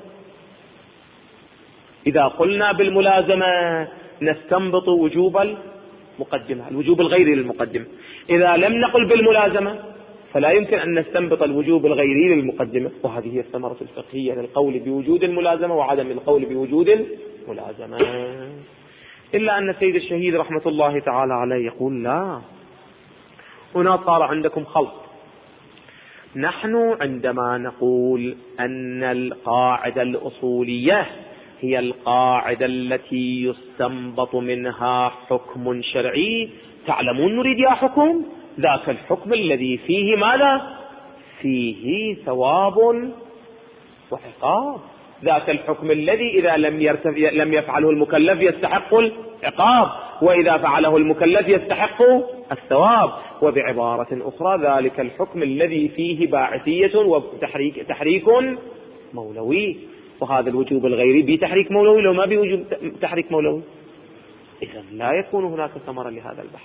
إذا قلنا بالملازمة نستنبط وجوب المقدمة، الوجوب الغيري للمقدمة. إذا لم نقل بالملازمة فلا يمكن أن نستنبط الوجوب الغيري للمقدمة. وهذه هي الثمرة الفقهية للقول بوجود الملازمة وعدم القول بوجود الملازمة. إلا أن السيد الشهيد رحمة الله تعالى عليه يقول لا، هنا صار عندكم خلط. نحن عندما نقول أن القاعدة الأصولية هي القاعدة التي يستنبط منها حكم شرعي، تعلمون نريد يا حكم؟ ذاك الحكم الذي فيه ماذا؟ فيه ثواب وعقاب. ذاك الحكم الذي إذا لم, لم يفعله المكلف يستحق العقاب، وإذا فعله المكلف يستحق الثواب. وبعبارة أخرى ذلك الحكم الذي فيه باعثية وتحريك تحريك مولوي. وهذا الوجوب الغيري بتحريك مولوي لو ما بوجوب تحريك مولوي، إذن لا يكون هناك ثمرة لهذا البحث.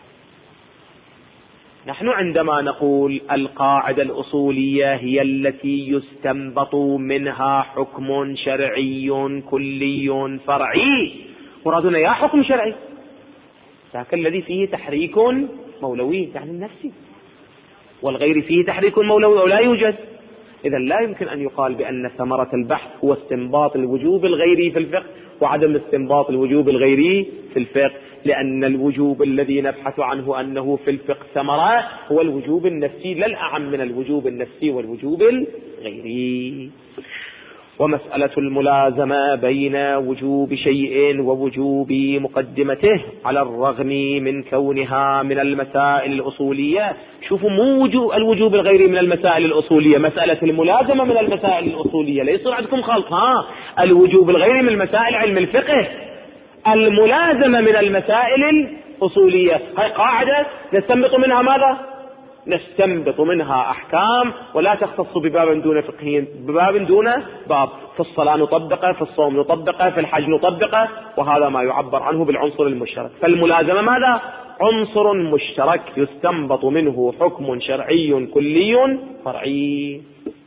نحن عندما نقول القاعدة الأصولية هي التي يستنبط منها حكم شرعي كلي فرعي، مرادنا يا حكم شرعي ذاك الذي فيه تحريك مولوي يعني النفسي، والغير فيه تحريك مولوي أو لا يوجد. إذا لا يمكن أن يقال بأن ثمرة البحث هو استنباط الوجوب الغيري في الفقه وعدم استنباط الوجوب الغيري في الفقه، لأن الوجوب الذي نبحث عنه أنه في الفقه ثمرة هو الوجوب النفسي، لا الأعم من الوجوب النفسي والوجوب الغيري. ومسألة الملازمة بين وجوب شيء ووجوب مقدمته على الرغم من كونها من المسائل الأصولية، شوفوا مو وجوب الوجوب الغيري من المسائل الأصولية، مسألة الملازمة من المسائل الأصولية، لا يصير عندكم خلط. ها الوجوب الغيري من مسائل علم الفقه، الملازمة من المسائل الأصولية. هاي قاعدة نستنبط منها ماذا؟ نستنبط منها أحكام ولا تختص بباب دون فقهي، بباب دون باب. في الصلاة نطبقه، في الصوم نطبقه، في الحج نطبقه، وهذا ما يعبر عنه بالعنصر المشترك. فالملازمة ماذا؟ عنصر مشترك يستنبط منه حكم شرعي كلي فرعي.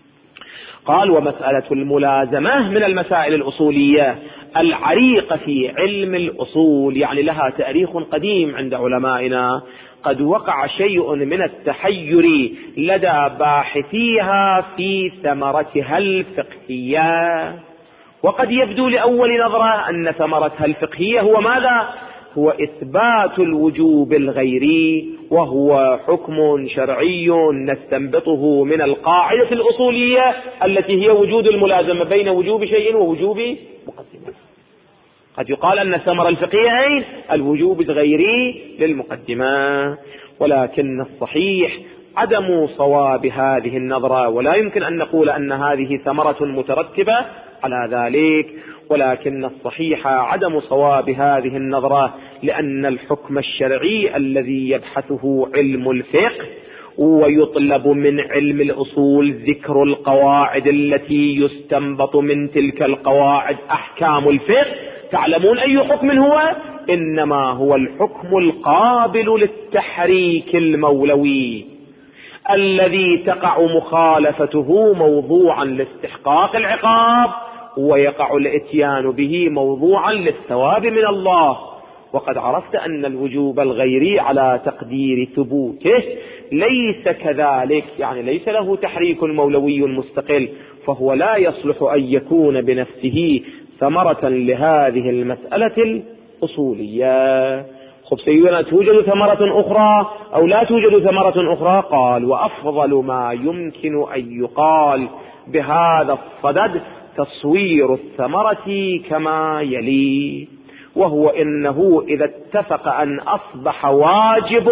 قال ومسألة الملازمة من المسائل الأصولية العريقة في علم الأصول، يعني لها تاريخ قديم عند علمائنا. قد وقع شيء من التحير لدى باحثيها في ثمرتها الفقهية، وقد يبدو لأول نظرة أن ثمرتها الفقهية هو ماذا؟ هو إثبات الوجوب الغيري، وهو حكم شرعي نستنبطه من القاعدة الأصولية التي هي وجود الملازمة بين وجوب شيء ووجوب مقدمة. قد يقال أن الثمرة الفقهية أين؟ الوجوب الغيري للمقدمة، ولكن الصحيح عدم صواب هذه النظرة، ولا يمكن أن نقول أن هذه ثمرة مترتبة على ذلك، ولكن الصحيح عدم صواب هذه النظرة، لأن الحكم الشرعي الذي يبحثه علم الفقه ويطلب من علم الأصول ذكر القواعد التي يستنبط من تلك القواعد أحكام الفقه. تعلمون أي حكم هو؟ إنما هو الحكم القابل للتحريك المولوي الذي تقع مخالفته موضوعا لاستحقاق العقاب، ويقع الاتيان به موضوعا للثواب من الله. وقد عرفت أن الوجوب الغيري على تقدير ثبوته ليس كذلك، يعني ليس له تحريك مولوي مستقل، فهو لا يصلح أن يكون بنفسه ثمرة لهذه المسألة الأصولية. خب سيدنا توجد ثمرة أخرى أو لا توجد ثمرة أخرى؟ قال وأفضل ما يمكن أن يقال بهذا الصدد تصوير الثمرة كما يلي، وهو إنه إذا اتفق أن أصبح واجب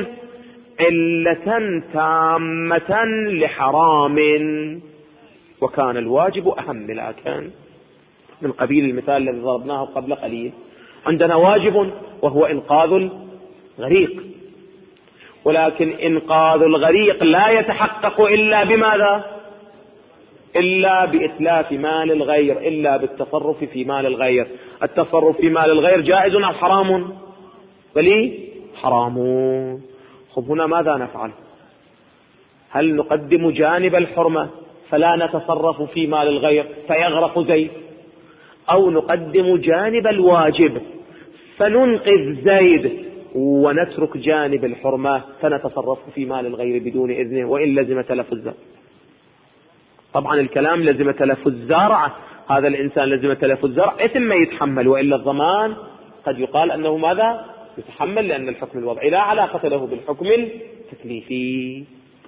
علة تامة لحرام، وكان الواجب أهم، لكن من قبيل المثال الذي ضربناه قبل قليل، عندنا واجب وهو إنقاذ الغريق، ولكن إنقاذ الغريق لا يتحقق إلا بماذا؟ إلا بإتلاف مال الغير، إلا بالتصرف في مال الغير. التصرف في مال الغير جائز أو حرام؟ بل حرام. خب هنا ماذا نفعل؟ هل نقدم جانب الحرمة فلا نتصرف في مال الغير فيغرق زيد، أو نقدم جانب الواجب فننقذ زيد ونترك جانب الحرمة فنتصرف في مال الغير بدون إذنه وإن لزم تلف الزرع؟ طبعا الكلام لزم تلف الزرع، هذا الإنسان لزم تلف الزرع إثم ما يتحمل، وإلا الضمان قد يقال أنه ماذا؟ يتحمل، لأن الحكم الوضعي لا علاقة له بالحكم التكليفي.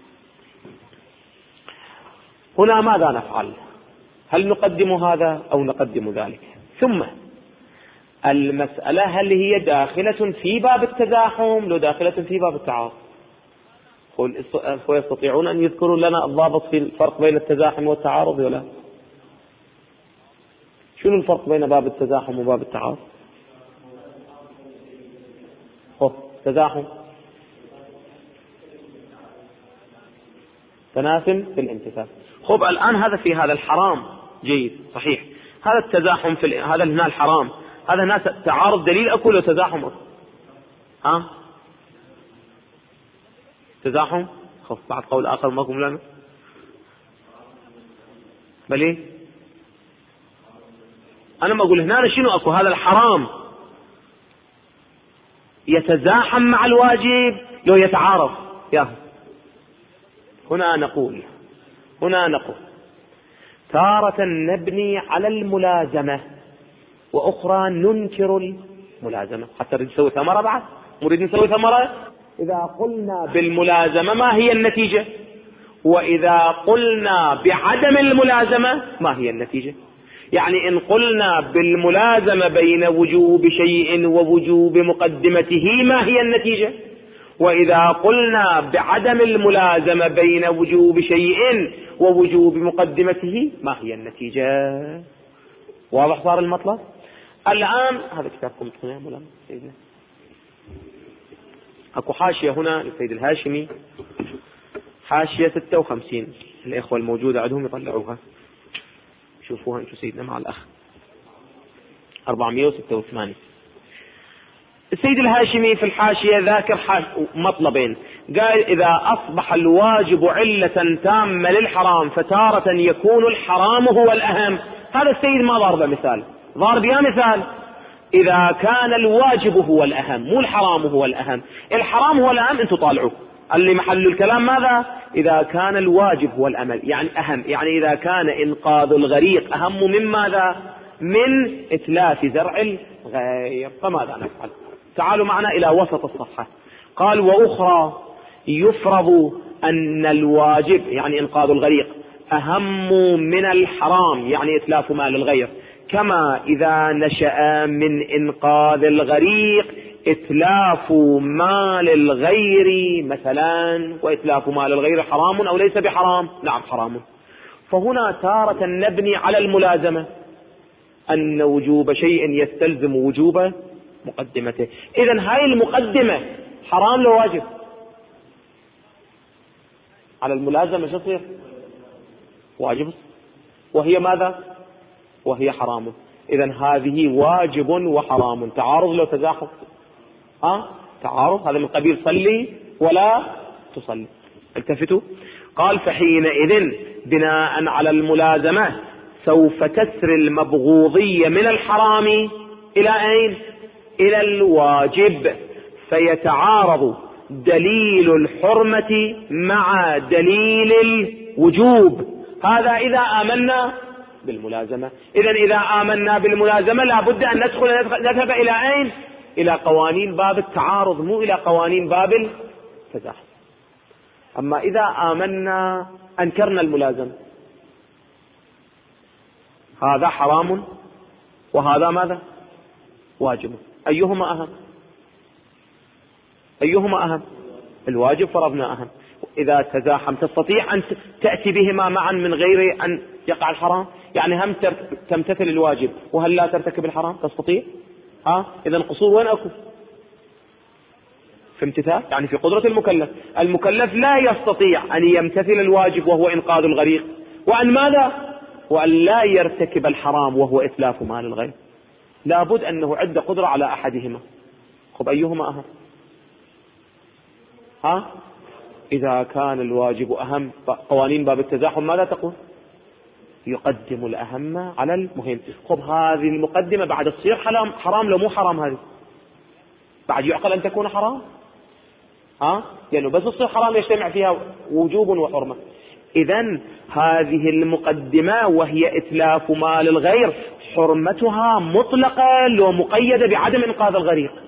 هنا ماذا نفعل؟ هل نقدم هذا أو نقدم ذلك؟ ثم المسألة هل هي داخلة في باب التزاحم لو داخلة في باب التعارض؟ ويستطيعون أن يذكروا لنا الضابط في الفرق بين التزاحم والتعارض ولا؟ شنو الفرق بين باب التزاحم وباب التعارض؟ خب تزاحم تناسم في الامتثال. خب الآن هذا في هذا الحرام جيد صحيح، هذا التزاحم في ال... هذا هنا الحرام، هذا هنا تعارض دليل أكو له تزاحم أكو. ها تزاحم خف بعد قول آخر ما قم لنا بلي أنا ما أقول هنا شنو أكو، هذا الحرام يتزاحم مع الواجب لو يتعارض يا هنا نقول هنا نقول تارة نبني على الملازمة وأخرى ننكر الملازمة حتى نريد نسوي ثمرة بعد نريد نسوي ثمرة. إذا قلنا بالملازمة ما هي النتيجة، وإذا قلنا بعدم الملازمة ما هي النتيجة. يعني إن قلنا بالملازمة بين وجوب شيء ووجوب مقدمته ما هي النتيجة، وإذا قلنا بعدم الملازمة بين وجوب شيء ووجوب مقدمته ما هي النتيجة. واضح صار المطلب؟ الآن هذا كتابكم يا مولانا سيدنا، اكو حاشية هنا للسيد الهاشمي، حاشية ستة وخمسين، الإخوة الموجودة عندهم يطلعوها شوفوها انتو سيدنا مع الأخ أربعمائة وستة وثمانين. السيد الهاشمي في الحاشية ذاكر مطلبين، قال إذا أصبح الواجب علة تامة للحرام فتارة يكون الحرام هو الأهم. هذا السيد ما ضرب مثال، ضرب يا مثال إذا كان الواجب هو الأهم مو الحرام هو الأهم. الحرام هو الأهم انتو طالعوا، اللي محل الكلام ماذا؟ إذا كان الواجب هو الأمل يعني أهم، يعني إذا كان إنقاذ الغريق أهم من ماذا؟ من إتلاف زرع الغير، فماذا نفعل؟ تعالوا معنا إلى وسط الصفحة. قال وأخرى يفرض أن الواجب يعني إنقاذ الغريق أهم من الحرام يعني إتلاف مال الغير، كما إذا نشأ من إنقاذ الغريق إتلاف مال الغير مثلا، وإتلاف مال الغير حرام أو ليس بحرام؟ نعم حرام. فهنا تارة نبني على الملازمة أن وجوب شيء يستلزم وجوب مقدمته. إذن هاي المقدمة حرام لو واجب؟ على الملازمة شو تصير؟ واجب، وهي ماذا؟ وهي حرام. إذن هذه واجب وحرام، تعارض لو تزاحم؟ ها تعارض، هذا من قبيل صلي ولا تصلي. التفتوا. قال فحينئذ بناء على الملازمة سوف تسري المبغوضية من الحرام إلى أين؟ إلى الواجب، فيتعارض دليل الحرمة مع دليل الوجوب. هذا إذا آمنا بالملازمة. إذن إذا آمنا بالملازمة لابد أن ندخل نذهب إلى أين؟ إلى قوانين باب التعارض مو إلى قوانين باب التزاحم. أما إذا آمنا أنكرنا الملازمة، هذا حرام وهذا ماذا؟ واجب. أيهما أهم؟ أيهما أهم؟ الواجب فرضنا أهم. إذا تزاحم تستطيع أن تأتي بهما معا من غير أن يقع الحرام؟ يعني هم تمتثل الواجب وهل لا ترتكب الحرام؟ تستطيع؟ ها إذا القصور وين أكو؟ في امتثال، يعني في قدرة المكلف. المكلف لا يستطيع أن يمتثل الواجب وهو إنقاذ الغريق، وأن ماذا؟ وأن لا يرتكب الحرام وهو إتلاف مال الغير. لابد أنه عنده قدرة على أحدهما. خب أيهما أهم؟ ها إذا كان الواجب أهم، قوانين باب التزاحم ماذا تقول؟ يقدم الأهم على المهم. خب هذه المقدمة بعد تصير حرام حرام لو مو حرام، هذه بعد يعقل أن تكون حرام؟ ها لأنه بس تصير حرام يجتمع فيها وجوب وحرمة. إذن هذه المقدمة وهي إتلاف مال الغير حرمتها مطلقة لو مقيدة بعدم إنقاذ الغريق.